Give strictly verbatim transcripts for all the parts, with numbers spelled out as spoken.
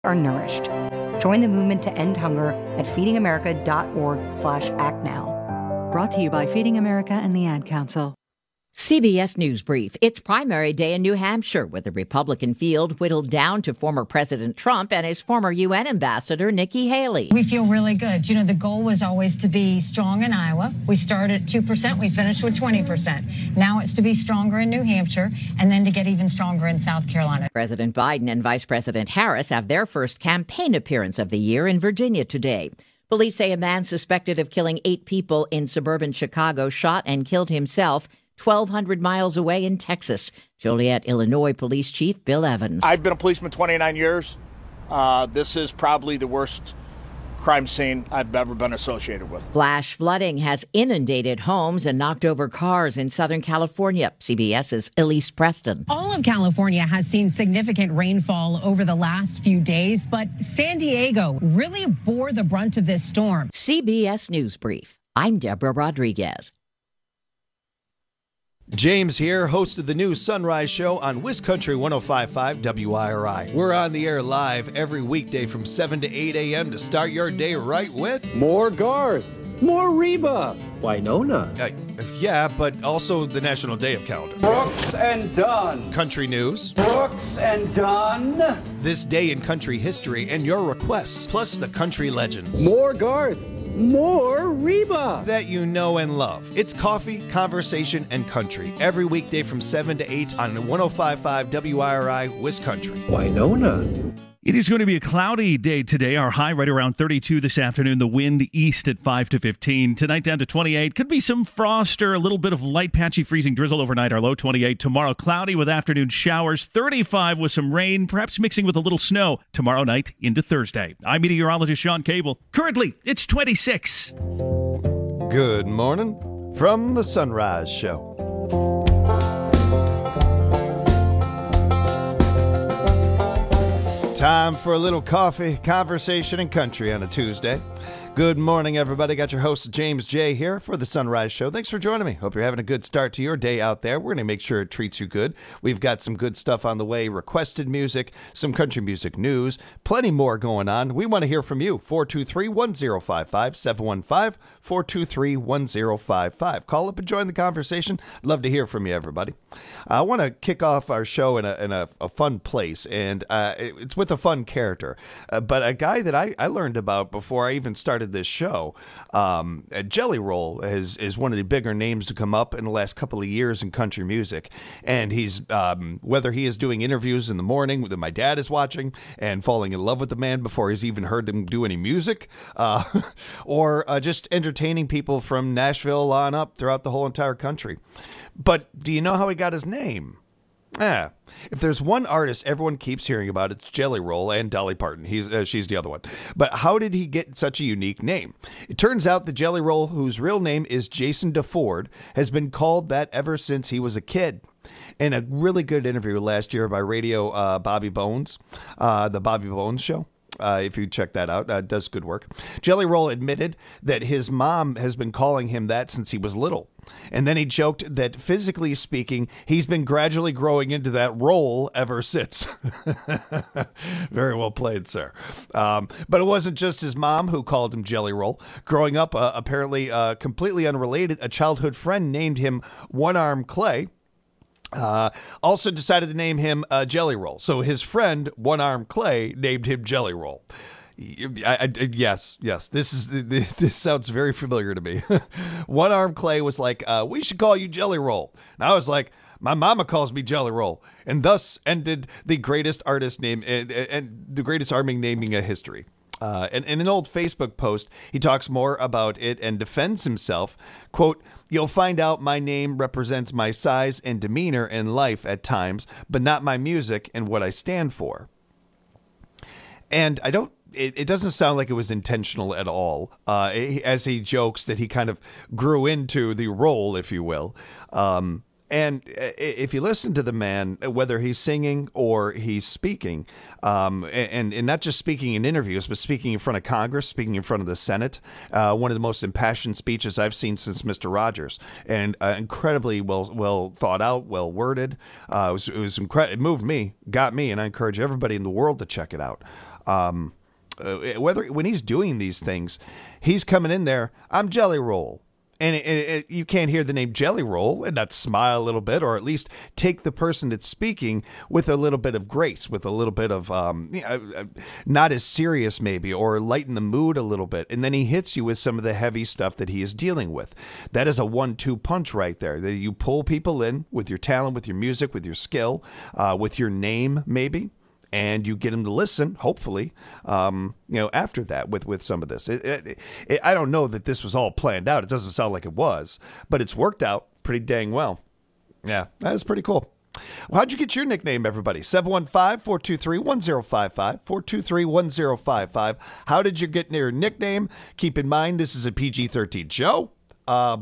are nourished. Join the movement to end hunger at feedingamerica.org slash act now. Brought to you by Feeding America and the Ad Council. C B S News Brief. It's primary day in New Hampshire, with the Republican field whittled down to former President Trump and his former U N ambassador, Nikki Haley. We feel really good. You know, the goal was always to be strong in Iowa. We started at two percent. We finished with twenty percent. Now it's to be stronger in New Hampshire and then to get even stronger in South Carolina. President Biden and Vice President Harris have their first campaign appearance of the year in Virginia today. Police say a man suspected of killing eight people in suburban Chicago shot and killed himself twelve hundred miles away in Texas. Joliet, Illinois Police Chief Bill Evans. I've been a policeman twenty-nine years. Uh, this is probably the worst crime scene I've ever been associated with. Flash flooding has inundated homes and knocked over cars in Southern California. CBS's Elise Preston. All of California has seen significant rainfall over the last few days, but San Diego really bore the brunt of this storm. C B S News Brief. I'm Deborah Rodriguez. James here, host of the new Sunrise Show on WisCountry one oh five point five W I R I. We're on the air live every weekday from seven to eight a.m. to start your day right with more Garth, more Reba, Winona. Uh, yeah, but also the National Day of Calendar. Brooks and Dunn. Country news. Brooks and Dunn. This day in country history and your requests, plus the country legends. More Garth. More Reba that you know and love. It's coffee, conversation, and country every weekday from seven to eight on one oh five point five W I R I WisCountry. Winona. It is going to be a cloudy day today. Our high right around thirty-two this afternoon. The wind east at five to fifteen. Tonight down to twenty-eight. Could be some frost or a little bit of light patchy freezing drizzle overnight. Our low twenty-eight. Tomorrow cloudy with afternoon showers. thirty-five with some rain, perhaps mixing with a little snow. Tomorrow night into Thursday. I'm meteorologist Sean Cable. Currently, it's twenty-six. Good morning from the Sunrise Show. Time for a little coffee, conversation, and country on a Tuesday. Good morning, everybody. Got your host, James J. here for the Sunrise Show. Thanks for joining me. Hope you're having a good start to your day out there. We're going to make sure it treats you good. We've got some good stuff on the way, requested music, some country music news, plenty more going on. We want to hear from you. four two three, one oh five five, seven one five, four two three, one oh five five. Call up and join the conversation. Love to hear from you, everybody. I want to kick off our show in a, in a, a fun place, and uh, it's with a fun character, uh, but a guy that I, I learned about before I even started this show. Um, Jelly Roll is, is one of the bigger names to come up in the last couple of years in country music, and he's um, whether he is doing interviews in the morning that my dad is watching and falling in love with the man before he's even heard him do any music, uh, or uh, just entertaining people from Nashville on up throughout the whole entire country. But do you know how he got his name? Yeah. If there's one artist everyone keeps hearing about, it's Jelly Roll and Dolly Parton. He's uh, she's the other one. But how did he get such a unique name? It turns out that Jelly Roll, whose real name is Jason DeFord, has been called that ever since he was a kid. In a really good interview last year by Radio uh, Bobby Bones, uh, the Bobby Bones Show. Uh, if you check that out, uh, does good work. Jelly Roll admitted that his mom has been calling him that since he was little. And then he joked that physically speaking, he's been gradually growing into that role ever since. Very well played, sir. Um, but it wasn't just his mom who called him Jelly Roll. Growing up, uh, apparently uh, completely unrelated, a childhood friend named him One Arm Clay. Uh, also decided to name him uh, Jelly Roll. So his friend, One Arm Clay, named him Jelly Roll. I, I, yes, yes. This is this sounds very familiar to me. One Arm Clay was like, uh, "We should call you Jelly Roll," and I was like, "My mama calls me Jelly Roll," and thus ended the greatest artist name and, and the greatest arming naming in history. Uh, and in an old Facebook post, he talks more about it and defends himself. Quote, "You'll find out my name represents my size and demeanor in life at times, but not my music and what I stand for." And I don't, it, it doesn't sound like it was intentional at all, uh, as he jokes that he kind of grew into the role, if you will. Um, And if you listen to the man, whether he's singing or he's speaking, um, and, and not just speaking in interviews, but speaking in front of Congress, speaking in front of the Senate, uh, one of the most impassioned speeches I've seen since Mister Rogers, and uh, incredibly well well thought out, well worded. Uh, it was, it was incredible. It moved me, got me, and I encourage everybody in the world to check it out. Um, uh, whether when he's doing these things, he's coming in there, I'm Jelly Roll. And it, it, it, you can't hear the name Jelly Roll and not smile a little bit, or at least take the person that's speaking with a little bit of grace, with a little bit of um, you know, not as serious maybe, or lighten the mood a little bit. And then he hits you with some of the heavy stuff that he is dealing with. That is a one two punch right there. That you pull people in with your talent, with your music, with your skill, uh, with your name maybe. And you get them to listen, hopefully, um, you know, after that with, with some of this. It, it, it, I don't know that this was all planned out. It doesn't sound like it was, but it's worked out pretty dang well. Yeah, that is pretty cool. Well, how'd you get your nickname, everybody? seven one five, four two three, one zero five five, four two three, one zero five five. How did you get your nickname? Keep in mind, this is a P G thirteen show. Uh,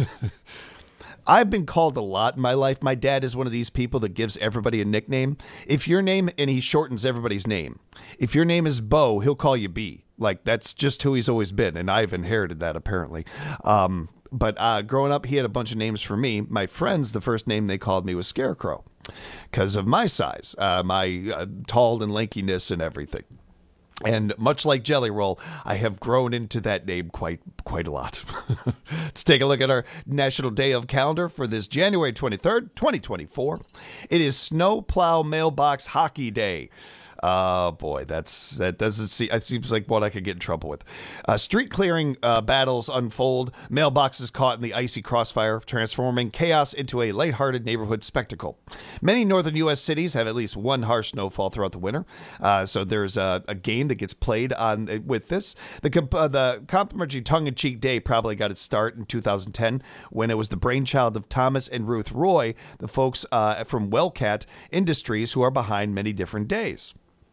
I've been called a lot in my life. My dad is one of these people that gives everybody a nickname. If your name, and he shortens everybody's name. If your name is Bo, he'll call you B. Like, that's just who he's always been, and I've inherited that, apparently. Um, but uh, growing up, he had a bunch of names for me. My friends, the first name they called me was Scarecrow because of my size, uh, my uh, tall and lankiness and everything. And much like Jelly Roll, I have grown into that name quite quite a lot. Let's take a look at our National Day of calendar for this January twenty-third, twenty twenty-four. It is Snowplow Mailbox Hockey Day. Oh, boy, that's that doesn't see. It seems like what I could get in trouble with. Uh, street clearing uh, battles unfold. Mailboxes caught in the icy crossfire, transforming chaos into a lighthearted neighborhood spectacle. Many northern U S cities have at least one harsh snowfall throughout the winter. Uh, so there's a, a game that gets played on uh, with this. The uh, the complimentary tongue-in-cheek day probably got its start in two thousand ten when it was the brainchild of Thomas and Ruth Roy, the folks uh, from Wellcat Industries, who are behind many different days.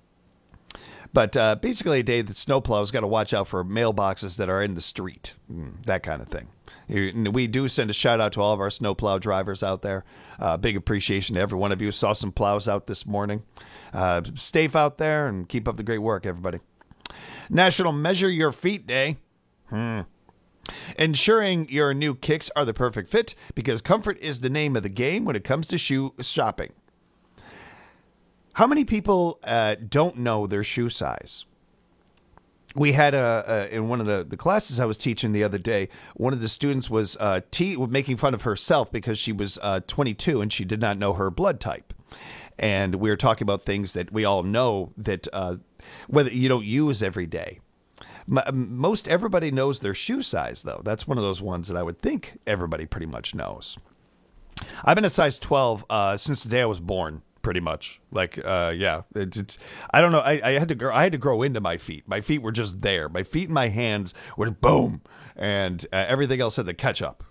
But uh, basically a day that snowplows got to watch out for mailboxes that are in the street, mm, that kind of thing. We do send a shout out to all of our snowplow drivers out there. Uh, big appreciation to every one of you. Saw some plows out this morning. Uh, stay out there and keep up the great work, everybody. National Measure Your Feet Day. Hmm. Ensuring your new kicks are the perfect fit, because comfort is the name of the game when it comes to shoe shopping. How many people uh, don't know their shoe size? We had a, a in one of the, the classes I was teaching the other day, one of the students was uh, te- making fun of herself because she was uh, twenty-two and she did not know her blood type. And we were talking about things that we all know that uh, whether you don't use every day. M- most everybody knows their shoe size, though. That's one of those ones that I would think everybody pretty much knows. I've been a size twelve uh, since the day I was born. Pretty much, like, uh, yeah. It's, it's. I don't know. I, I had to. Grow, I had to grow into my feet. My feet were just there. My feet and my hands were boom, and uh, everything else had to catch up.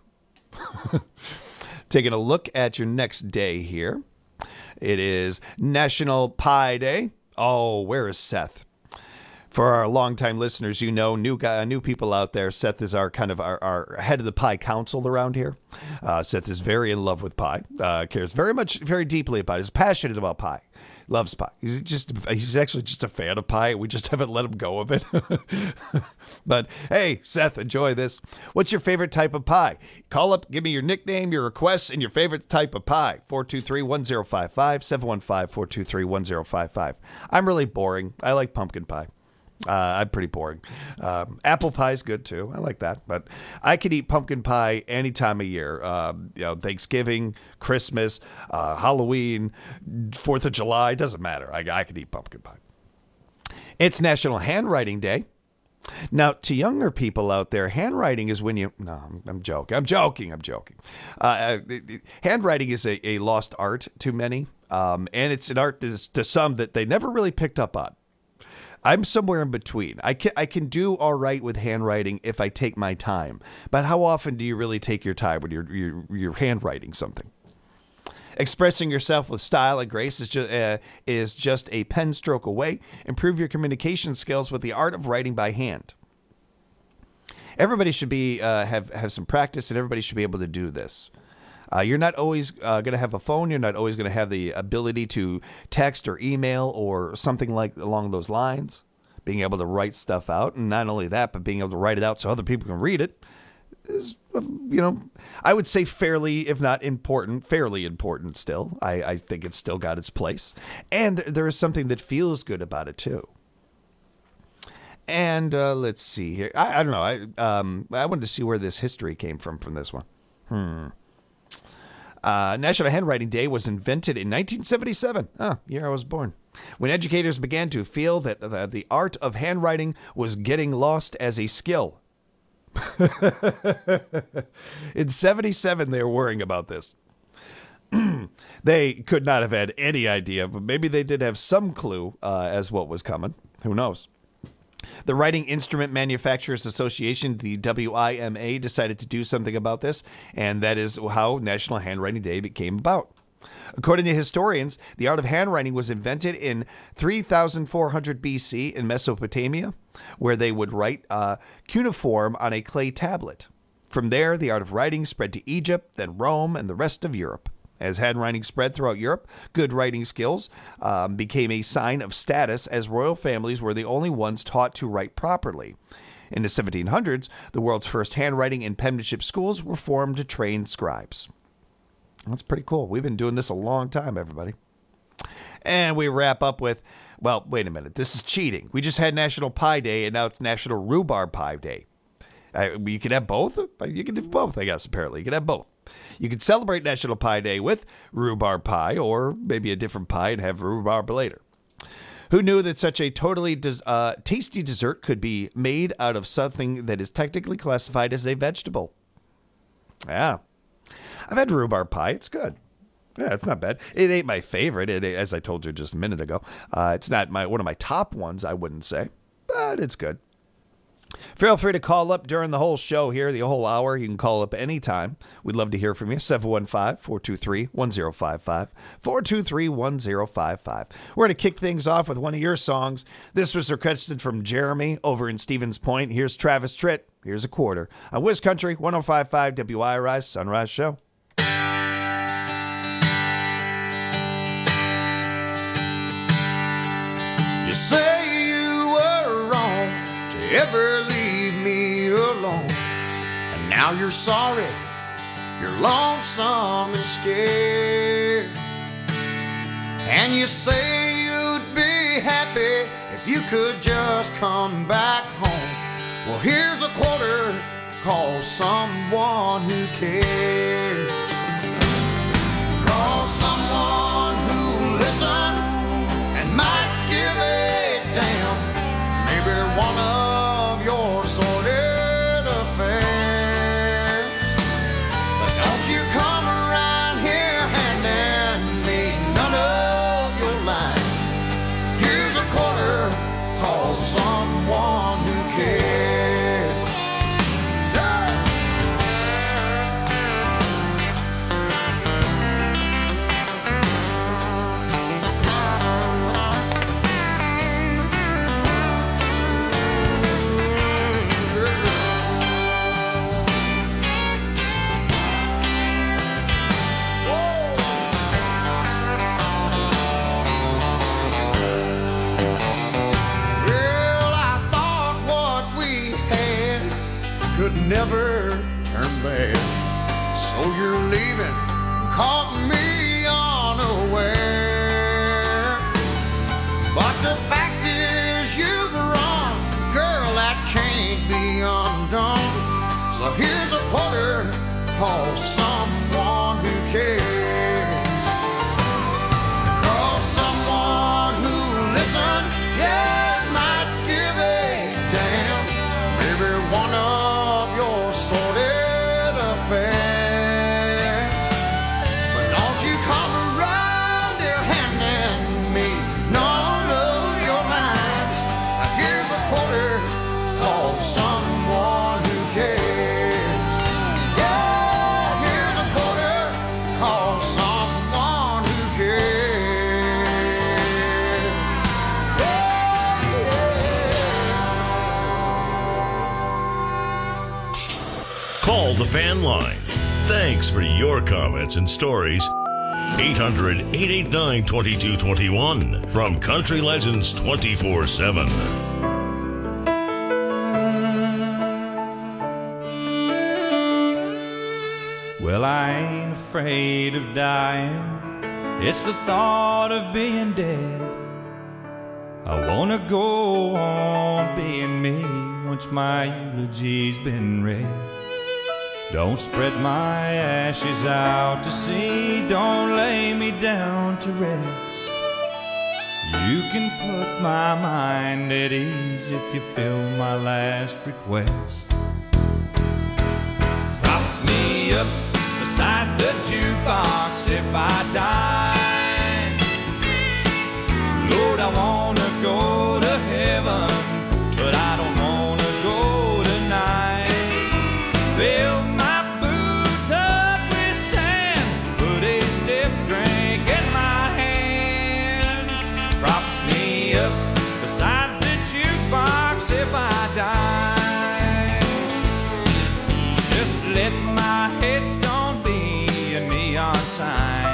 Taking a look at your next day here, it is National Pie Day. Oh, where is Seth? For our longtime listeners, you know, new guy, new people out there, Seth is our kind of our, our head of the pie council around here. Uh, Seth is very in love with pie, uh, cares very much, very deeply about it. He's passionate about pie, loves pie. He's just, he's actually just a fan of pie. We just haven't let him go of it. But hey, Seth, enjoy this. What's your favorite type of pie? Call up, give me your nickname, your requests, and your favorite type of pie. four two three, one zero five five, seven one five, four two three, one zero five five. I'm really boring. I like pumpkin pie. Uh, I'm pretty boring. Um, apple pie is good too. I like that, but I could eat pumpkin pie any time of year. Um, you know, Thanksgiving, Christmas, uh, Halloween, Fourth of July. Doesn't matter. I, I could eat pumpkin pie. It's National Handwriting Day. Now, to younger people out there, handwriting is when you. No, I'm, I'm joking. I'm joking. I'm joking. Uh, handwriting is a, a lost art to many, um, and it's an art to, to some that they never really picked up on. I'm somewhere in between. I can I can do all right with handwriting if I take my time. But how often do you really take your time when you're you're, you're handwriting something? Expressing yourself with style and grace is just uh, is just a pen stroke away. Improve your communication skills with the art of writing by hand. Everybody should be uh, have have some practice, and everybody should be able to do this. Uh, you're not always uh, going to have a phone. You're not always going to have the ability to text or email or something like along those lines. Being able to write stuff out, and not only that, but being able to write it out so other people can read it is, you know, I would say fairly, if not important, fairly important still. I, I think it's still got its place. And there is something that feels good about it, too. And uh, let's see here. I, I don't know. I um I wanted to see where this history came from from this one. Hmm. Uh, National Handwriting Day was invented in nineteen seventy-seven. Oh, year I was born. When educators began to feel that the, the art of handwriting was getting lost as a skill. In seventy-seven, they were worrying about this. They could not have had any idea, but maybe they did have some clue uh, as what was coming. Who knows? The Writing Instrument Manufacturers Association, the W I M A, decided to do something about this, and that is how National Handwriting Day became about. According to historians, the art of handwriting was invented in three thousand four hundred B C in Mesopotamia, where they would write uh, cuneiform on a clay tablet. From there, the art of writing spread to Egypt, then Rome, and the rest of Europe. As handwriting spread throughout Europe, good writing skills um, became a sign of status, as royal families were the only ones taught to write properly. In the seventeen hundreds, the world's first handwriting and penmanship schools were formed to train scribes. That's pretty cool. We've been doing this a long time, everybody. And we wrap up with, well, wait a minute. This is cheating. We just had National Pie Day, and now it's National Rhubarb Pie Day. Uh, you can have both. You can do both, I guess, apparently. You can have both. You can celebrate National Pie Day with rhubarb pie, or maybe a different pie and have rhubarb later. Who knew that such a totally des- uh, tasty dessert could be made out of something that is technically classified as a vegetable? Yeah. I've had rhubarb pie. It's good. Yeah, it's not bad. It ain't my favorite, it, as I told you just a minute ago. Uh, it's not my one of my top ones, I wouldn't say, but it's good. Feel free to call up during the whole show here, the whole hour. You can call up anytime. We'd love to hear from you. seven one five, four two three, one zero five five. four two three, one zero five five. We're going to kick things off with one of your songs. This was requested from Jeremy over in Stevens Point. Here's Travis Tritt. Here's a quarter. On Wiz Country, one oh five point five W I R I Sunrise Show. You say you were wrong to ever leave me alone, and now you're sorry, you're lonesome and scared, and you say you'd be happy if you could just come back home. Well, here's a quarter, call someone who cares. Call someone who listens and might give a damn. Maybe one of your sordid affairs. But don't you come around here handing me none of your lines. Here's a quarter, call someone who cares. Could never turn bad, so you're leaving and caught me unaware. But the fact is you've run, girl, that can't be undone. So here's a quarter, call someone who cares. Call someone who listens, yeah, might give a damn. Maybe one of sordid affairs. But don't you come around here handing me none of your lines. Now here's a quarter, call someone who cares. Yeah, here's a quarter, call someone who cares. Yeah, yeah. Call the fan line. Thanks for your comments and stories. eight hundred, eight eight nine, two two two one from Country Legends twenty-four seven. Well, I ain't afraid of dying. It's the thought of being dead. I wanna go on being me. once my eulogy's been read. Don't spread my ashes out to sea, don't lay me down to rest. You can put my mind at ease if you fill my last request. Prop me up beside the jukebox if I die. Lord, I wanna go to heaven, but I don't wanna go tonight. Fill my boots up with sand, put a stiff drink in my hand. Prop me up beside the jukebox if I die. Just let my headstone be a neon sign.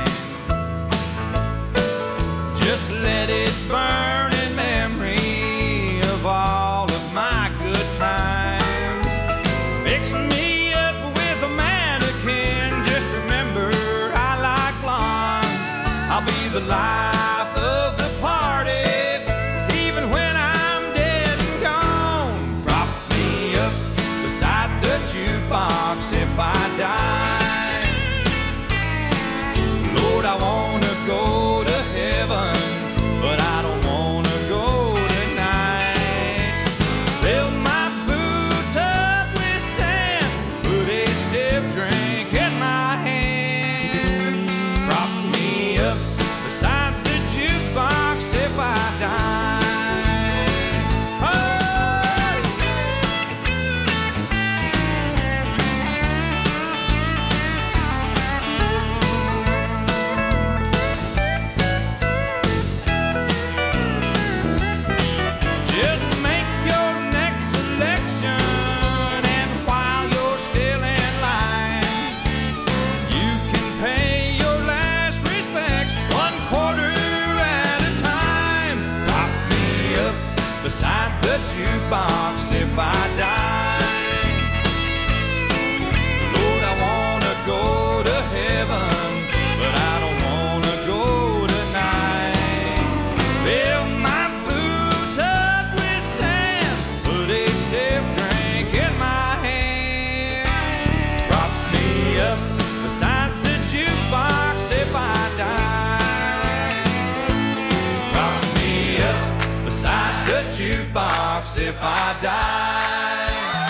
Just let it burn in memory of all of my good times. Fix me up with a mannequin. Just remember I like blondes. I'll be the life of the party, even when I'm dead and gone. Prop me up beside the jukebox if I die. Lord, I wanna go to heaven, but I don't wanna go tonight. Fill my boots up with sand, put a stiff drink in my hand. Prop me up beside the jukebox if I die. Oh! Just make your next selection, and while you're still in line, you can pay your last respects one quarter at a time. Prop me up beside the jukebox if I die. Lord, I wanna go to heaven, but I don't wanna go tonight. Fill my boots up with sand, put a stiff drink in my hand. Prop me up beside the jukebox if I die. Prop me up beside the jukebox if I die.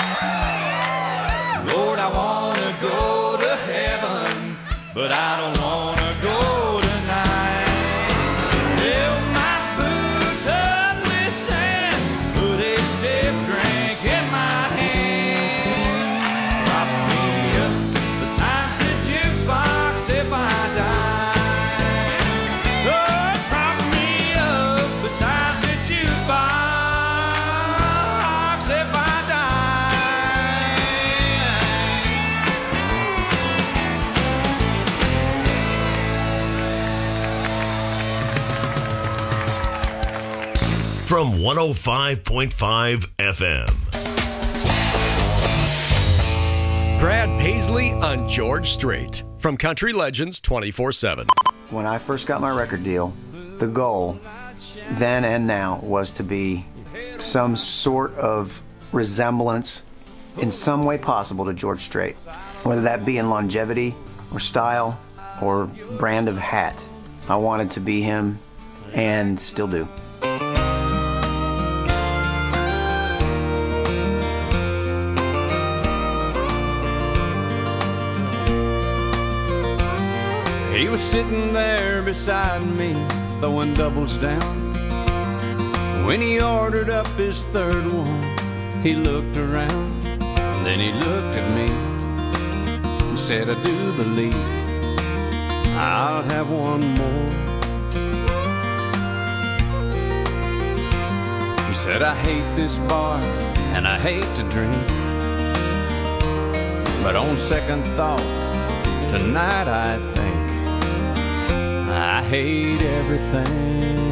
Lord, I wanna go to heaven, but I don't wanna go tonight. Fill my boots up with sand, put a stiff drink in my hand. Prop me up beside the jukebox if I die. Lord, prop me up beside the jukebox if I die. From one oh five point five F M. Brad Paisley on George Strait from Country Legends twenty-four seven. When I first got my record deal, the goal then and now was to be some sort of resemblance in some way possible to George Strait, whether that be in longevity or style or brand of hat. I wanted to be him and still do. He was sitting there beside me, throwing doubles down. When he ordered up his third one, he looked around, then he looked at me and said, I do believe I'll have one more. He said, I hate this bar and I hate to drink, but on second thought, tonight I think I hate everything.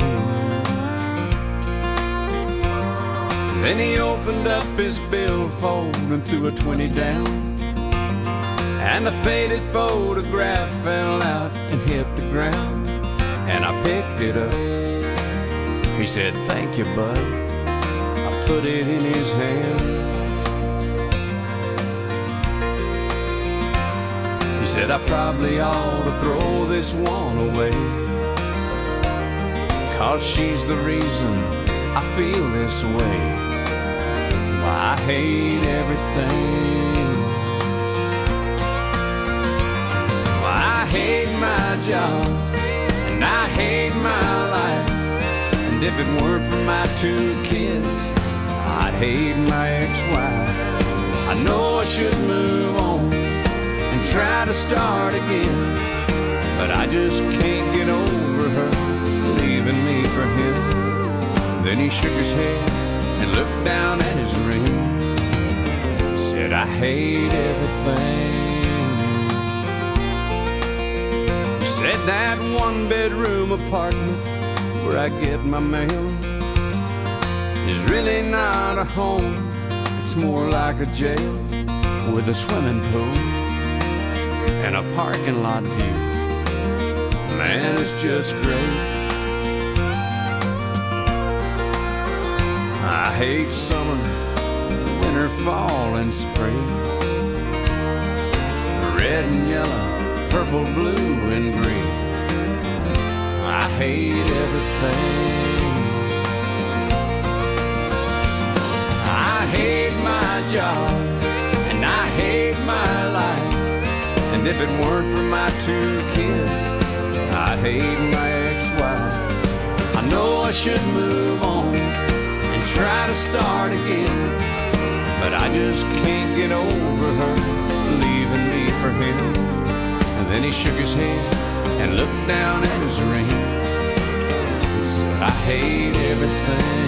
Then he opened up his billfold and threw a twenty down, and a faded photograph fell out and hit the ground, and I picked it up. He said, thank you, bud. I put it in his hand. Said I probably ought to throw this one away, 'cause she's the reason I feel this way. Why I hate everything. Why I hate my job, and I hate my life. And if it weren't for my two kids, I'd hate my ex-wife. I know I should move on and try to start again, but I just can't get over her leaving me for him. Then he shook his head and looked down at his ring, said I hate everything. He said that one bedroom apartment where I get my mail is really not a home, it's more like a jail with a swimming pool and a parking lot view. Man, it's just great. I hate summer, winter, fall, and spring. Red and yellow, purple, blue, and green. I hate everything. I hate my job, and I hate my life. And if it weren't for my two kids, I'd hate my ex-wife. I know I should move on and try to start again, but I just can't get over her leaving me for him. And then he shook his head and looked down at his ring and said, I hate everything.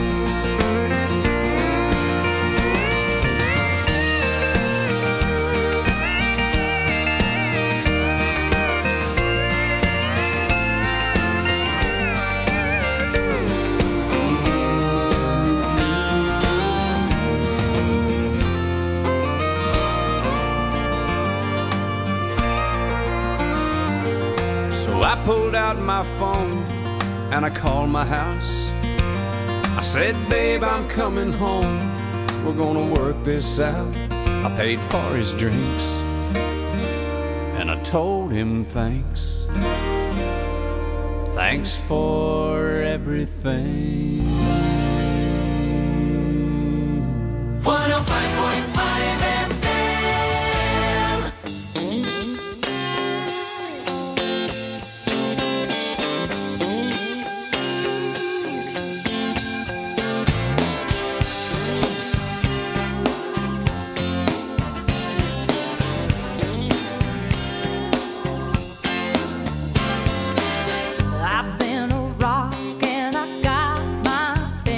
I pulled out my phone and I called my house. I said, babe, I'm coming home. We're gonna work this out. I paid for his drinks and I told him thanks. Thanks for everything. one oh five point five F M. I've been a rock and I got my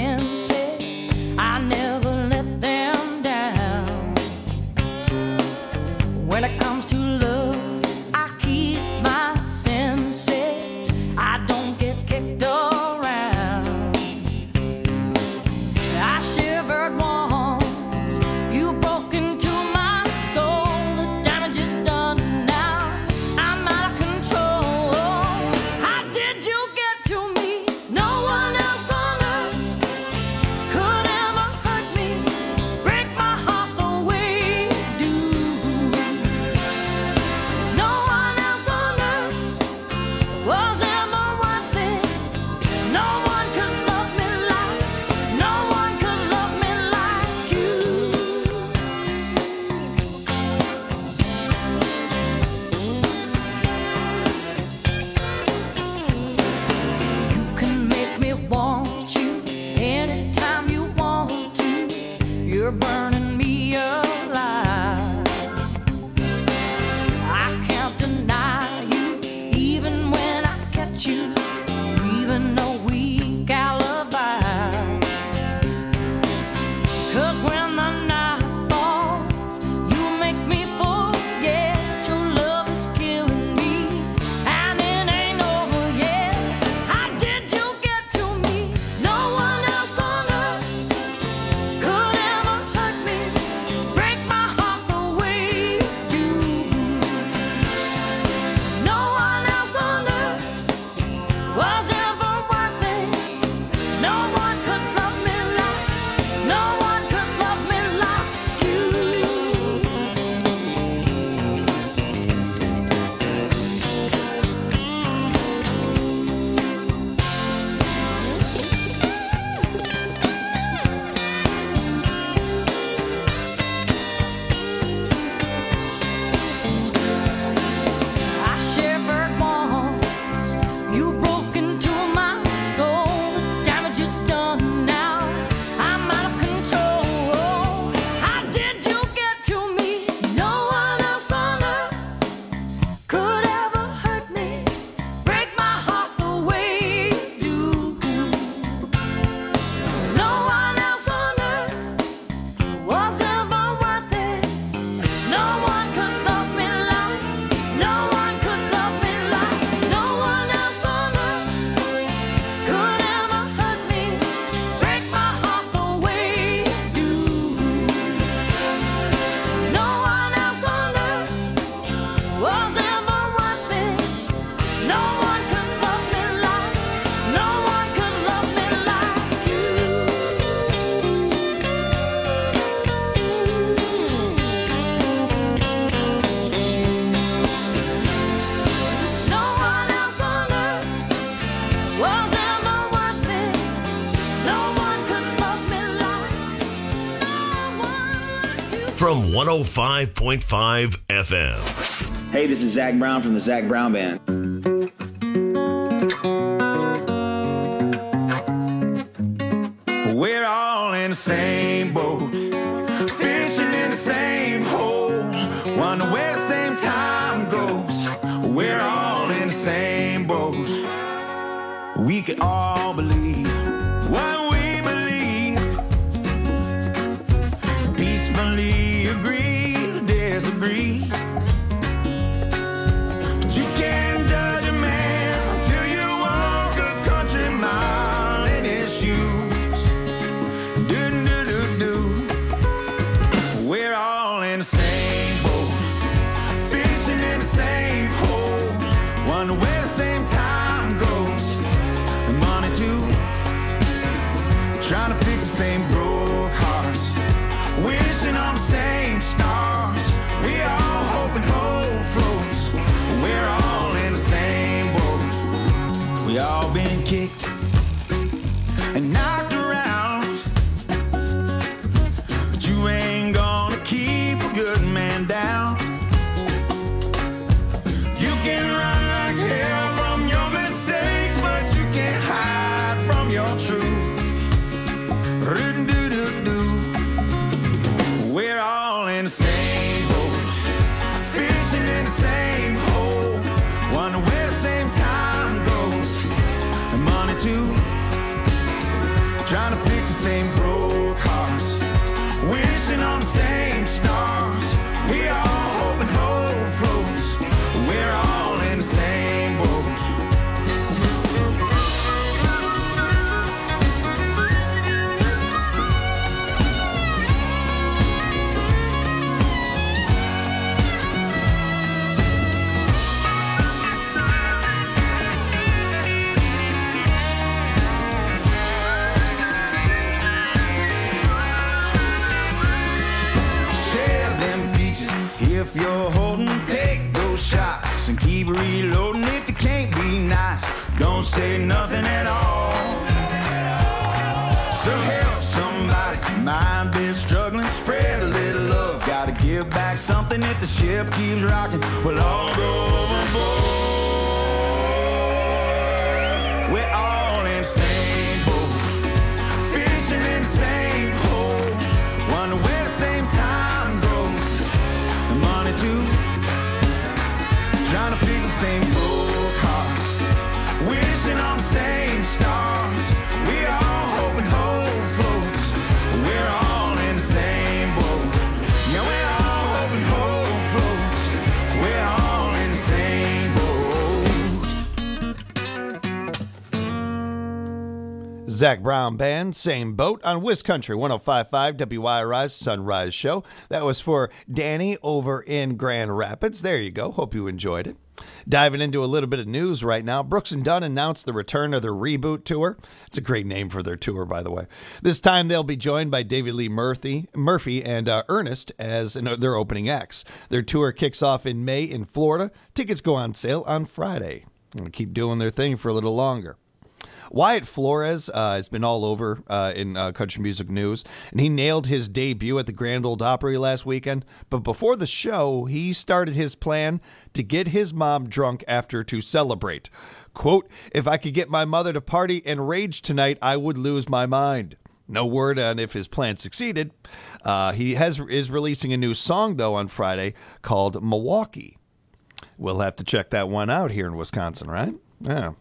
from one oh five point five F M. Hey, this is Zach Brown from the Zach Brown Band. We're all in the same boat, fishing in the same hole, wonder where the same time goes. We're all in the same boat. We can all believe what we believe, peacefully agree to disagree. But you can't judge a man until you walk a country mile in his shoes. Do do do do. We're all in the same boat, fishing in the same hole, wonder where the same time goes. And money too, trying to fix the same broke hearts, wishing on the same stars. We all hope and hope floats. We're all in the same boat. We all been kicked and knocked around, but you ain't gonna keep a good man down. You can run like hell from your mistakes, but you can't hide from your truth. Do-do-do-do. We're all in the same boat, fishing in the same hole, wonder where the same time goes. And money too, trying to fix the same broke hearts, wishing on the same stars. We all hope and hope floats. We're all in the same boat. Share them beaches if you're holding. Take those shots and keep reloading. If you can't be nice, don't say nothing at all. So help somebody, mind been struggling. Spread a little love, gotta give back something. If the ship keeps rocking, we'll all go overboard. We're all in the same boat, fishing in the same hole, wonder where the same time goes. And money too, trying to fix the same broke hearts, wishing on the same stars. We all hope and hope floats. We're all in the same boat. Yeah, we're all hope and hope floats. We're all in the same boat. Zach Brown Band, Same Boat on Wiz Country one oh five point five W I R I's Sunrise Show. That was for Danny over in Grand Rapids. There you go. Hope you enjoyed it. Diving into a little bit of news right now, Brooks and Dunn announced the return of their Reboot Tour. It's a great name for their tour, by the way. This time they'll be joined by David Lee Murphy, Murphy and uh, Ernest as an, their opening acts. Their tour kicks off in May in Florida. Tickets go on sale on Friday. They'll keep doing their thing for a little longer. Wyatt Flores uh, has been all over uh, in uh, country music news, and he nailed his debut at the Grand Ole Opry last weekend. But before the show, he started his plan to get his mom drunk after to celebrate. Quote, "If I could get my mother to party and rage tonight, I would lose my mind." No word on if his plan succeeded. Uh, he has is releasing a new song, though, on Friday called Milwaukee. We'll have to check that one out here in Wisconsin, right? Yeah.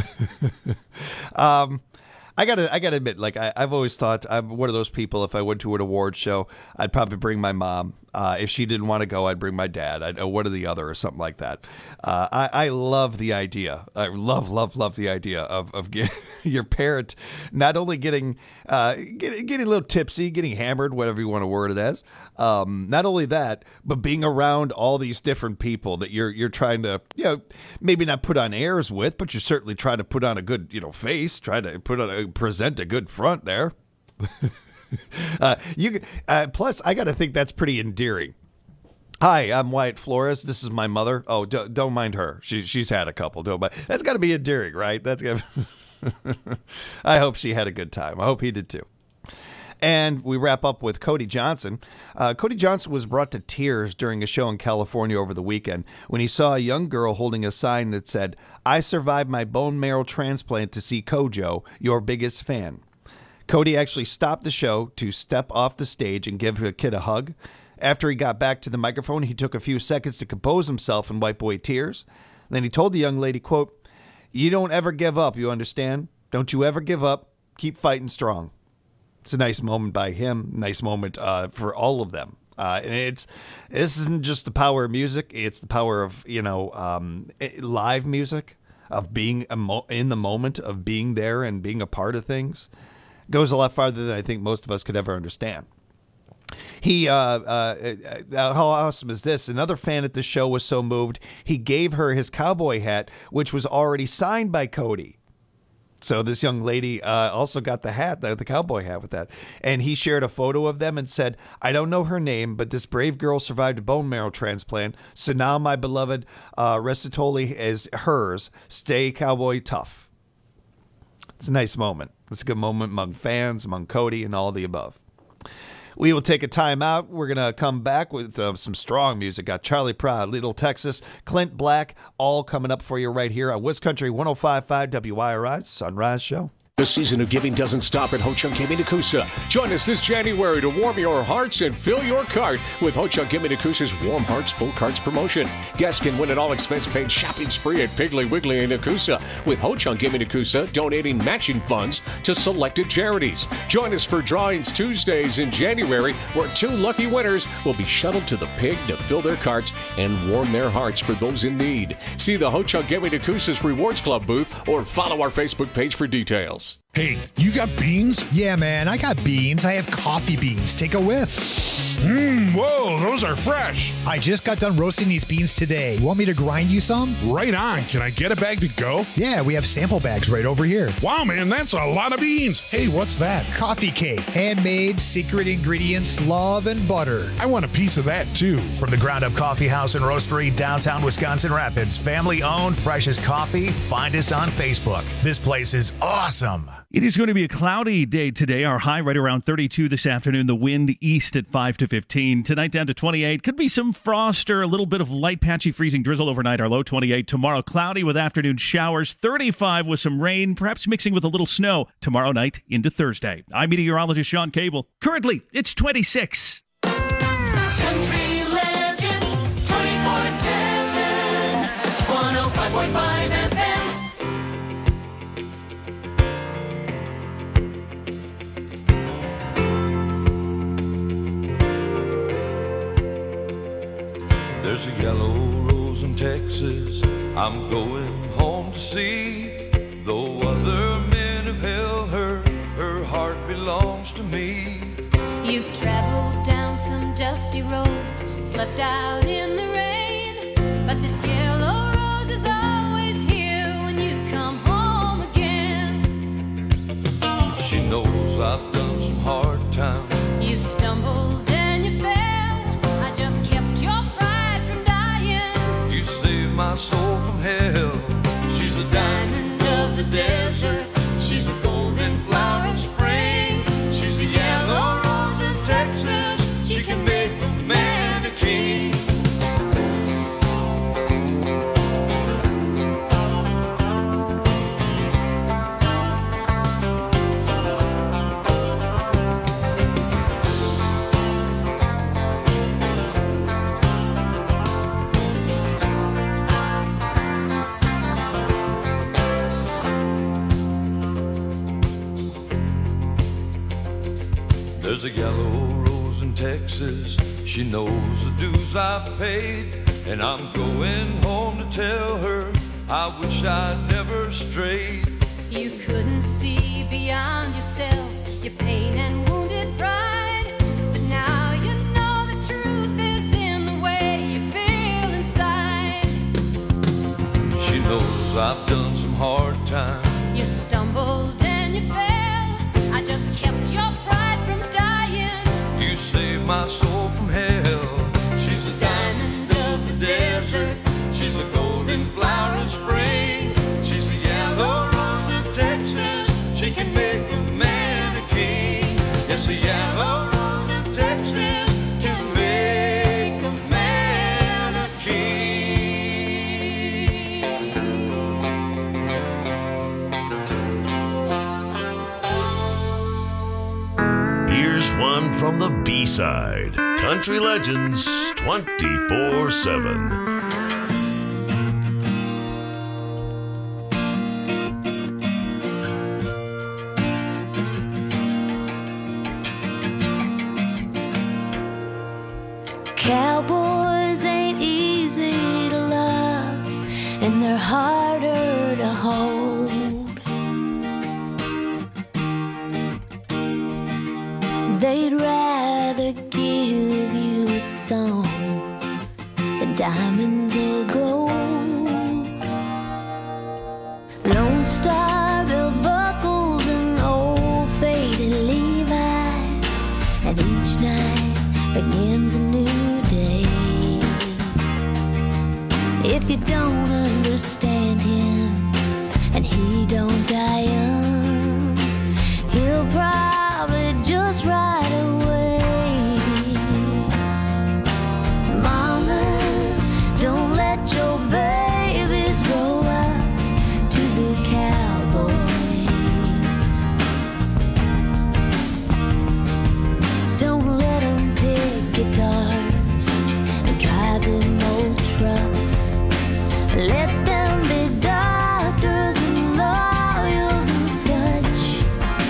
um, I gotta, I gotta admit, like I, I've always thought I'm one of those people. If I went to an award show, I'd probably bring my mom. Uh, if she didn't want to go, I'd bring my dad. I'd uh, one or the other, or something like that. Uh, I, I love the idea. I love, love, love the idea of of get, your parent not only getting, uh, get, getting a little tipsy, getting hammered, whatever you want to word it as. Um, not only that, but being around all these different people that you're you're trying to, you know, maybe not put on airs with, but you're certainly trying to put on a good, you know, face, try to put on a, present a good front there. uh, you uh, plus, I got to think that's pretty endearing. Hi, I'm Wyatt Flores. This is my mother. Oh, don't, don't mind her. She she's had a couple. Don't mind. That's got to be endearing, right? That's got. I hope she had a good time. I hope he did too. And we wrap up with Cody Johnson. Uh, Cody Johnson was brought to tears during a show in California over the weekend when he saw a young girl holding a sign that said, "I survived my bone marrow transplant to see Kojo, your biggest fan." Cody actually stopped the show to step off the stage and give the kid a hug. After he got back to the microphone, he took a few seconds to compose himself and wipe away tears. Then he told the young lady, quote, "You don't ever give up, you understand? Don't you ever give up. Keep fighting strong." It's a nice moment by him, nice moment uh, for all of them. Uh, and it's this isn't just the power of music; it's the power of you know um, live music, of being in the moment, of being there and being a part of things. It goes a lot farther than I think most of us could ever understand. He, uh, uh, uh, how awesome is this? Another fan at the show was so moved, he gave her his cowboy hat, which was already signed by Cody. So this young lady uh, also got the hat, the, the cowboy hat with that. And he shared a photo of them and said, "I don't know her name, but this brave girl survived a bone marrow transplant. So now my beloved uh, Recitoli is hers. Stay cowboy tough." It's a nice moment. It's a good moment among fans, among Cody, and all the above. We will take a time out. We're going to come back with uh, some strong music. Got Charlie Pride, Little Texas, Clint Black, all coming up for you right here on Wisconsin one oh five point five W I R I Sunrise Show. The season of giving doesn't stop at Ho-Chunk Gaming Nakusa. Join us this January to warm your hearts and fill your cart with Ho-Chunk Gaming Nakusa's Warm Hearts Full Carts promotion. Guests can win an all-expense-paid shopping spree at Piggly Wiggly in Nakusa, with Ho-Chunk Gaming Nakusa donating matching funds to selected charities. Join us for drawings Tuesdays in January, where two lucky winners will be shuttled to the pig to fill their carts and warm their hearts for those in need. See the Ho-Chunk Gaming Nakusa's Rewards Club booth or follow our Facebook page for details. Hey, you got beans? Yeah, man, I got beans. I have coffee beans. Take a whiff. Mmm, whoa, those are fresh. I just got done roasting these beans today. You want me to grind you some? Right on. Can I get a bag to go? Yeah, we have sample bags right over here. Wow, man, that's a lot of beans. Hey, what's that? Coffee cake. Handmade, secret ingredients, love, and butter. I want a piece of that, too. From the Ground Up Coffee House and Roastery, downtown Wisconsin Rapids. Family-owned, freshest coffee. Find us on Facebook. This place is awesome. It is going to be a cloudy day today. Our high right around thirty-two this afternoon. The wind east at five to fifteen. Tonight down to twenty-eight. Could be some frost or a little bit of light patchy freezing drizzle overnight. Our low twenty-eight. Tomorrow cloudy with afternoon showers. thirty-five with some rain, perhaps mixing with a little snow. Tomorrow night into Thursday. I'm meteorologist Sean Cable. Currently, it's twenty-six. Country Legends twenty-four seven, one oh five point five F M. There's a yellow rose in Texas I'm going home to see. Though other men have held her, her heart belongs to me. You've traveled down some dusty roads, slept out in the rain, but this yellow rose is always here when you come home again. She knows I've done some hard times. You stumbled and you fell, I just kept your pride from dying. You saved my soul from hell. She's a diamond of the desert. She's a golden flower of spring. She's a yellow rose of Texas. She can make a man a king. There's a yellow rose in Texas. She knows the dues I've paid, and I'm going home to tell her I wish I'd never strayed. You couldn't see beyond yourself, your pain and wounded pride, but now you know the truth is in the way you feel inside. She knows I've done some hard times. You stumbled and you fell, I just kept your pride from dying. You saved my soul from hell. She's a diamond of the desert. She's a golden flower of spring. She's a yellow rose of Texas. She can make a man a king. Yes, a yellow on from the B-side. Country Legends twenty-four seven. Cowboys ain't easy to love, and they're harder to hold. They'd rather give you a song than diamonds or gold. Lone Star belt buckles and old faded Levi's, and each night begins a new day. If you don't understand him and he don't die young, he'll probably just ride away. Mamas, don't let your babies grow up to be cowboys. Don't let them pick guitars and drive them old trucks. Let them be doctors and lawyers and such.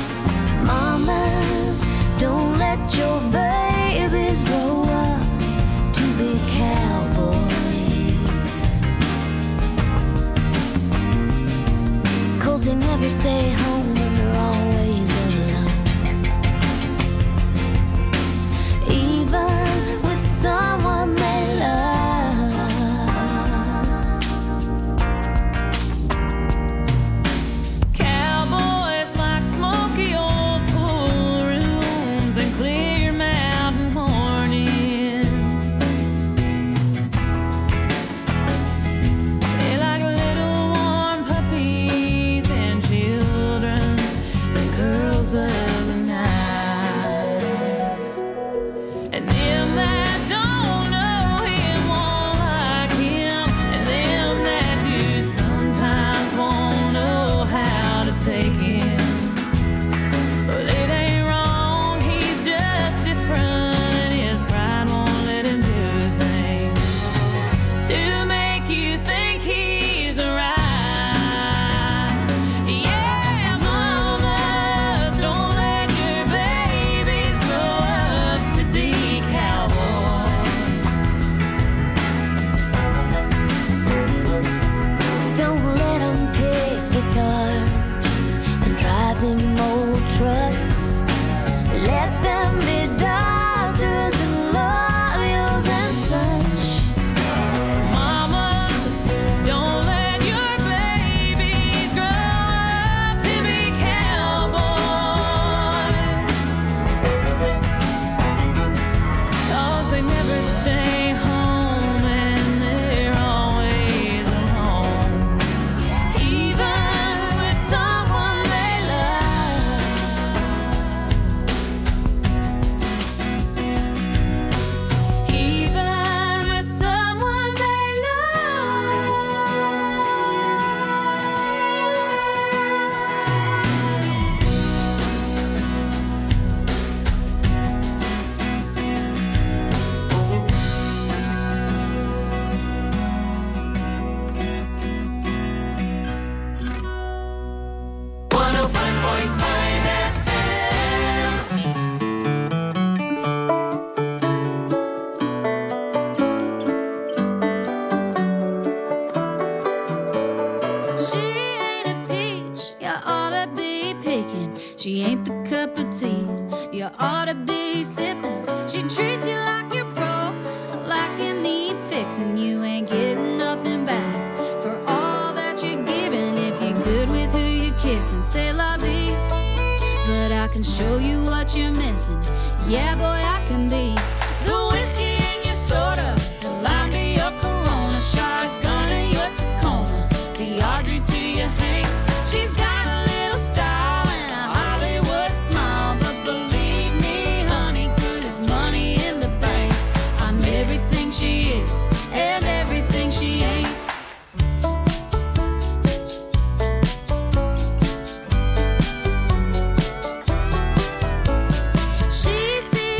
Mamas, don't let your babies grow up to be cowboys. 'Cause they never stay home and they're always alone. Even with someone they love. Cowboys like smoky old pool rooms and clear mountain mornings. They like little warm puppies and children, the girls of the night. And them that don't know him won't like him, and them that do sometimes won't know how to take him. But it ain't wrong, he's just different. His pride won't let him do things to make you think he's right. Yeah, mamas, don't let your babies grow up to be cowboys. Don't let them pick guitars and drive them old trucks. Let them be doctors and lawyers and such. Mamas, don't let your babies grow up to be cowboys. 'Cause they never stay home and they're always alone. Even with someone they love. Even with someone they one oh five point five F She ain't a peach, you oughta be picking. She ain't the cup of tea, you oughta be sipping. She treats you like you're broke, like you need fixing. You ain't getting nothing back for all that you're giving. If you're good with who you're kissing, say la vie. But I can show you what you're missing. Yeah, boy, I can be the whiskey in your soda, the lime to your Corona, shotgun in your Tacoma, the Audrey to your Hank. She's got a little style and a Hollywood smile, but believe me, honey, good as money in the bank. I'm everything she is and everything she ain't. She sees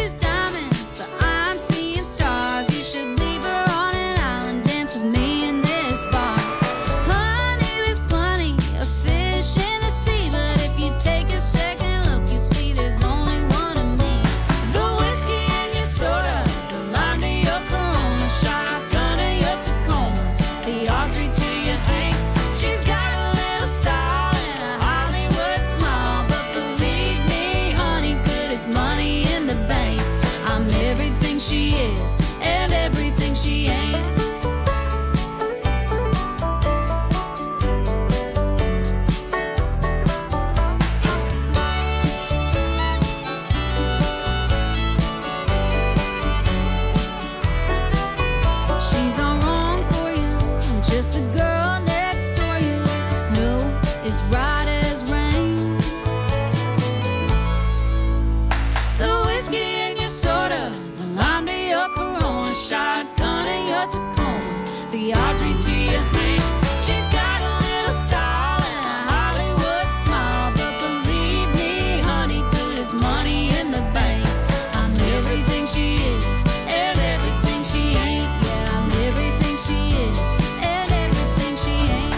I'm everything she is and everything she ain't. She's all wrong for you. I'm just the girl next door. You know it's right as rain. The whiskey in your soda, the lime to your Corona, shotgun in your Tacoma, the Audrey to your hand. She's got a little style and a Hollywood smile, but believe me, honey, good as money in the bank. I'm everything she is and everything she ain't. Yeah, I'm everything she is and everything she ain't.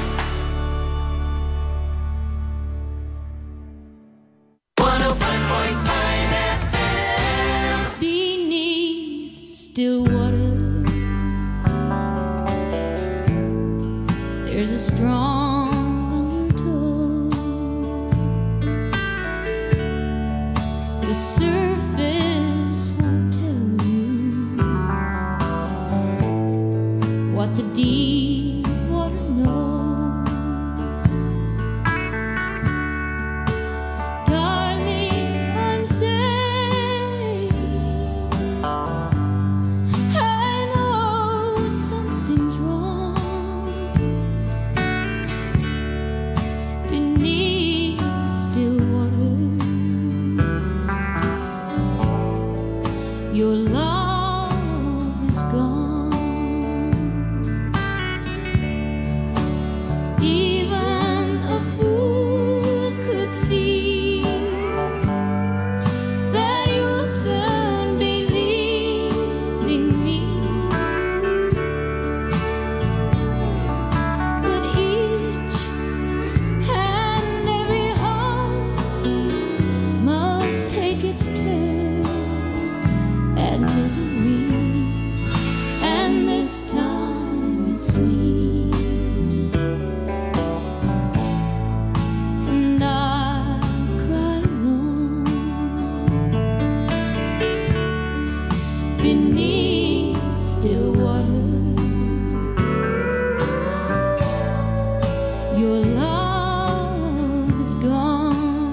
one oh five point five F M. Beneath still waters, there's a strong undertow. The surface won't tell you what the deep water knows. Darling, I'm saying I know something's wrong beneath still waters. Your love is gone. Even a fool could see that you'll soon be leaving me. But each and every heart must take its turn at misery, and this time it's me. And I cry alone beneath still waters. Your love is gone.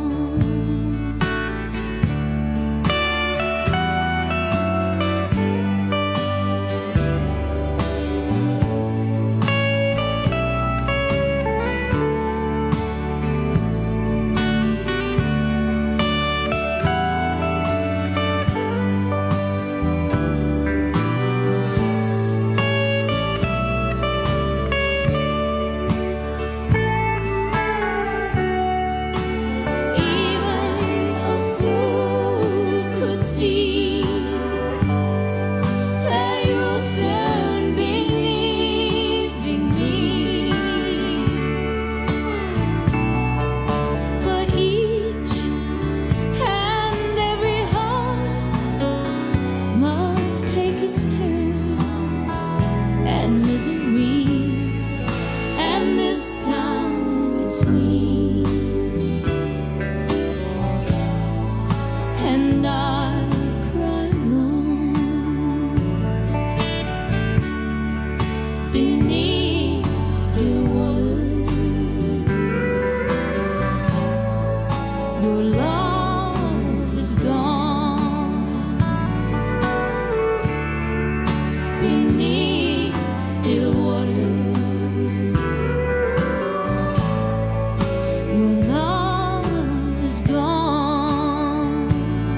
Even a fool could see that you'll soon be leaving me. But each and every heart must take its turn at misery, and this time it's me. And I cry alone beneath still waters. Your love is gone beneath still waters. Your love is gone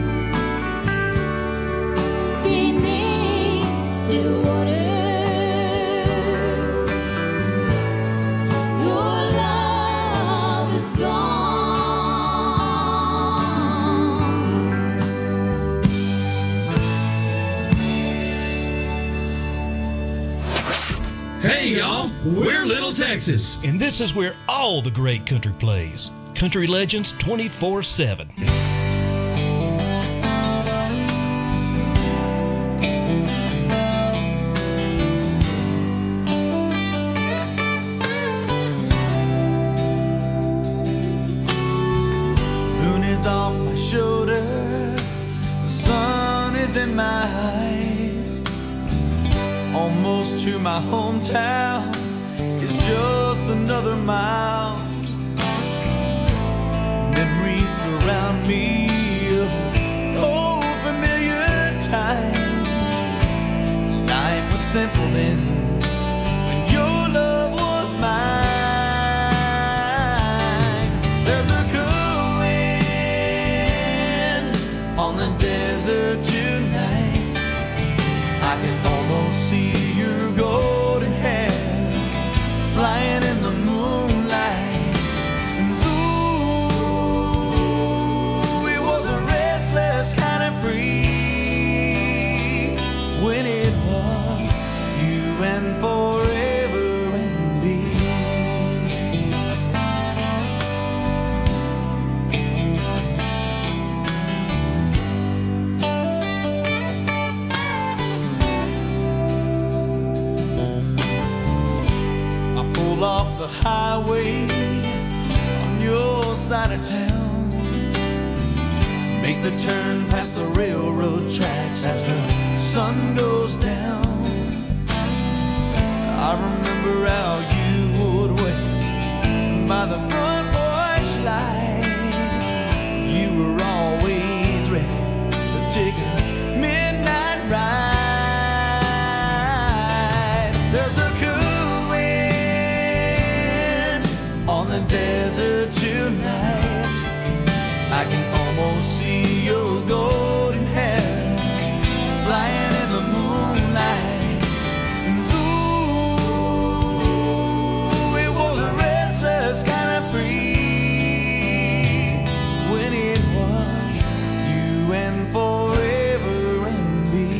beneath still waters. Your love is gone. Hey, y'all, we're Little Texas, and this is where all the great country plays. Country Legends twenty-four seven. Moon is off my shoulder, the sun is tears in my eyes. Almost to my hometown is just another mile. Memories surround me of old familiar times. Life was simple then when your love was mine. There's a cool wind on the desert tonight. I can almost see your golden hair flying in the moonlight. And ooh, it was a restless kind of free when it was you and forever and me. Off the highway on your side of town, make the turn past the railroad tracks as the sun goes down. I remember how you would wait by the front porch light. You were always ready to take a midnight ride. There's a on the desert tonight. I can almost see your golden hair flying in the moonlight. And ooh, it was a restless kind of free when it was you and forever and me.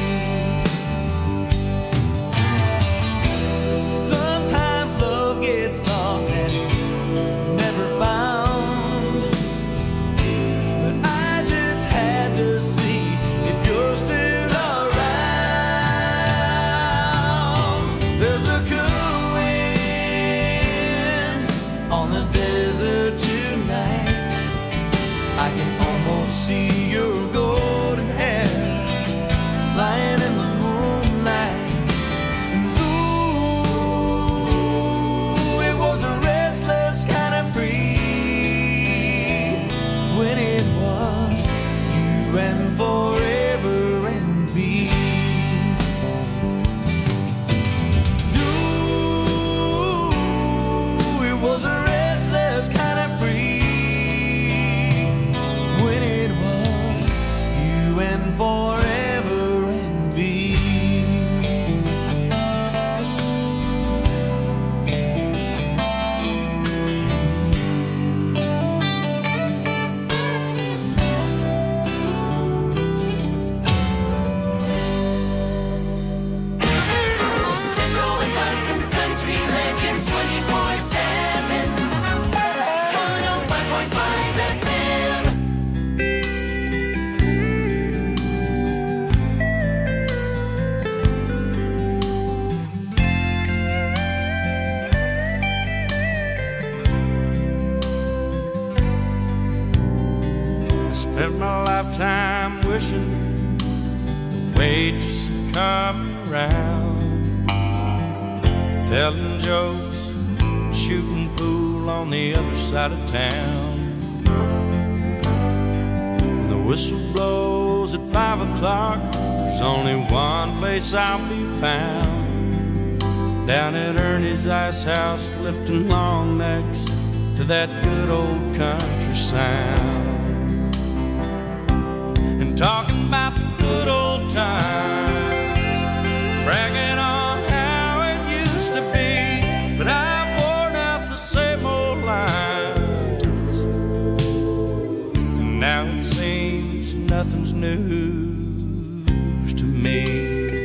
Sometimes love gets lost and it's never found, but I just had to see if you're still around. There's a cool wind on the desert tonight. I can almost see your golden hair flying in the moonlight. And ooh, it was a restless kind of free when it was you and forever and me. Ooh, it was a restless kind of free when it was you and forever and me. Central Wisconsin's Country Legends twenty-four seven. one oh five point five F M. I spent my lifetime wishing the waitress would come around, telling jokes, shooting pool on the other side of town. When the whistle blows at five o'clock, there's only one place I'll be found, down at Ernie's Ice House, lifting long necks to that good old country sound, and talking about the good old times, bragging on how it used to be. But I've worn out the same old lines, and now it seems nothing's news to me.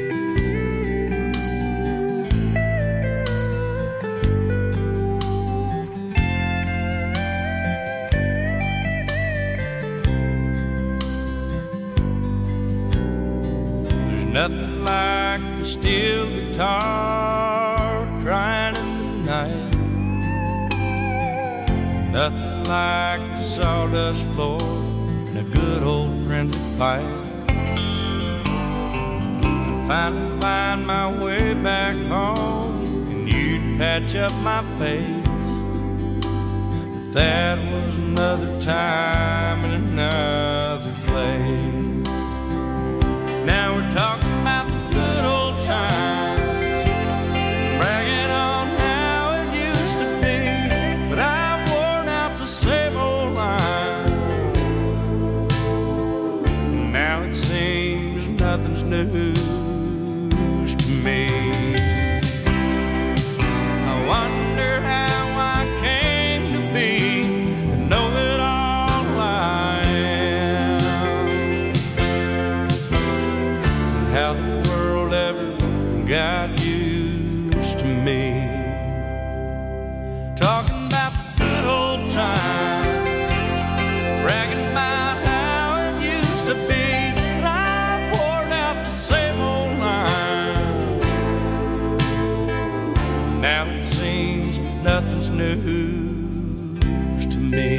Nothing like a steel guitar crying in the night. Nothing like the sawdust floor and a good old friendly fight. finally find my way back home, and you'd patch up my face. But that was another time and another place. Now we're talking about the good old times, bragging on how it used to be, but I've worn out the same old line. Now it seems nothing's news to me. I wonder how I came to be, to know it all I am, and how the world ever got used to me. Talking about the good old times, bragging about how it used to be, but I poured out the same old line. Now it seems nothing's news to me.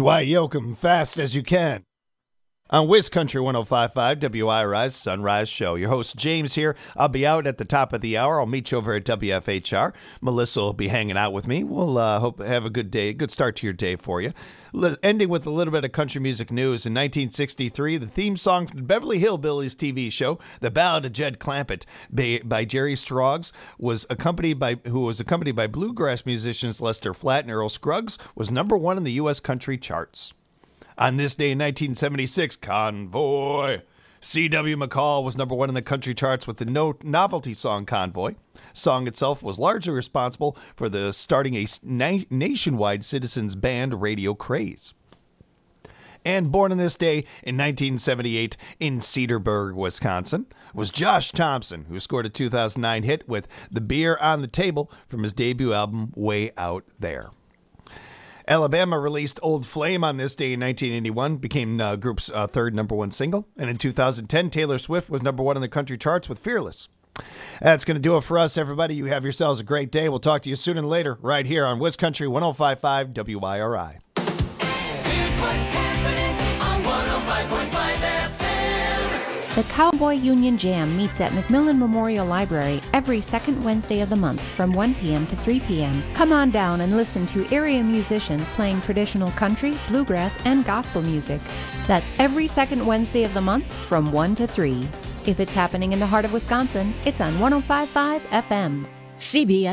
Dwight Yoakam, fast as you can. On Wiz Country one oh five point five W I R I's Sunrise Show. Your host, James, here. I'll be out at the top of the hour. I'll meet you over at W F H R. Melissa will be hanging out with me. We'll uh, hope have a good day, good start to your day for you. L- ending with a little bit of country music news. In nineteen sixty-three, the theme song from the Beverly Hillbillies T V show, The Ballad of Jed Clampett, by, by Jerry Stroggs, was accompanied by who was accompanied by bluegrass musicians Lester Flatt and Earl Scruggs, was number one in the U S country charts. On this day in nineteen seventy-six, Convoy. C W McCall was number one in the country charts with the no- novelty song Convoy. Song itself was largely responsible for the starting a na- nationwide citizens band radio craze. And born on this day in nineteen seventy-eight in Cedarburg, Wisconsin, was Josh Thompson, who scored a two thousand nine hit with The Beer on the Table from his debut album, Way Out There. Alabama released Old Flame on this day in nineteen eighty-one, became the uh, group's uh, third number one single. And in two thousand ten, Taylor Swift was number one in the country charts with Fearless. That's going to do it for us, everybody. You have yourselves a great day. We'll talk to you soon and later right here on Wiz Country one oh five point five W I R I. Here's what's happening on one oh five point five F M. The Cowboy Union Jam meets at McMillan Memorial Library every second Wednesday of the month from one p.m. to three p.m. Come on down and listen to area musicians playing traditional country, bluegrass, and gospel music. That's every second Wednesday of the month from one to three. If it's happening in the heart of Wisconsin, it's on one oh five point five F M. C B S